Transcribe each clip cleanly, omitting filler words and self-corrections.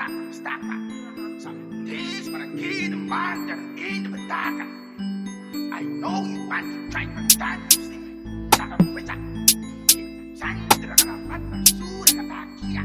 This maar een keer de man dat in de betaken. I know you want to try to stand up stick. Dat een witja. Sandra kana mat basura katakia.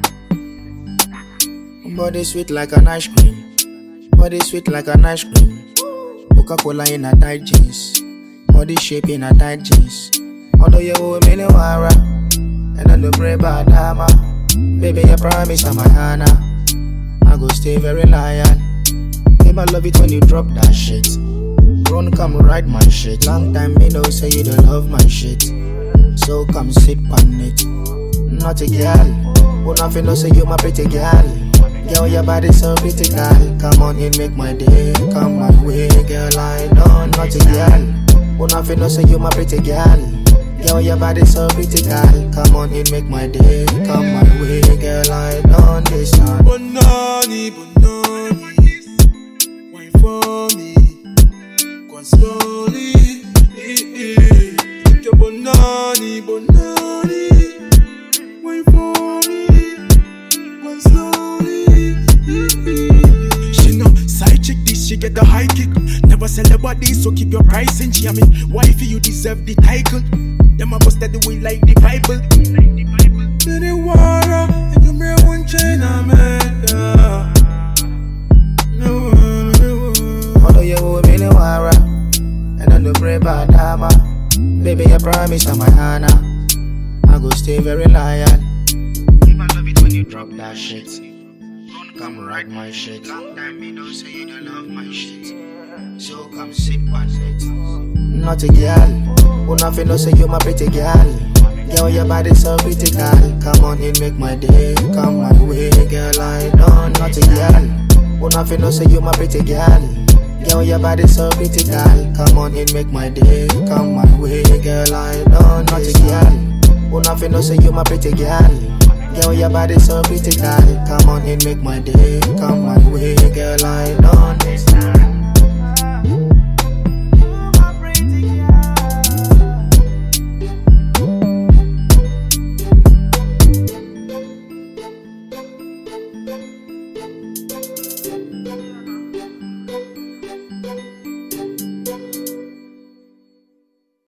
Body sweet like an ice cream. Body sweet like an ice cream. Coca-Cola in a tight jeans. Body shape in a tight jeans. Although you owe me no wara, and I don't pray bad dama. Baby, you promise I'm my Hannah. I go stay very loyal. Babe, I love it when you drop that shit. Run, come ride my shit. Long time me know say you don't love my shit. So come sit on it. Not a girl. Who nothing know say you my pretty girl. Girl, your body so critical. Come on in, make my day. Come my way, girl, I know. Not a girl. Who nothing know say you my pretty girl. Girl, your body so critical. Come on in, make my day. Come my way, girl, I don't understand. Bonani, bonani, wine for me, go on slowly. Take your bonani, bonani, wine for me, go on slowly. She know side chick this, she get the high kick. Never sell the body, so keep your pricing. She I mean, wifey, you deserve the title. Them a bust the way like the Bible. To the water, and you may one chain I made. Although you owe me no wara, and I don't pray bad dama. Baby, you promise I'm my Hannah. I go stay very loyal. Babe, I love it when you drop that shit. Run, come ride my shit. Long time me know say you don't love my shit. So come sit on it. Not a girl. Who nothing know say you my pretty girl. Girl, your body so critical. Come on in, make my day. Come my way, girl, I know. Not a girl. Who nothing know say you my pretty girl. Girl, your body so critical. Come on in, make my day. Come my way, girl, I know. Not a girl. Who nothing know say you my pretty girl. Girl, your body so critical. Come on in, make my day. Come my way, girl, I know.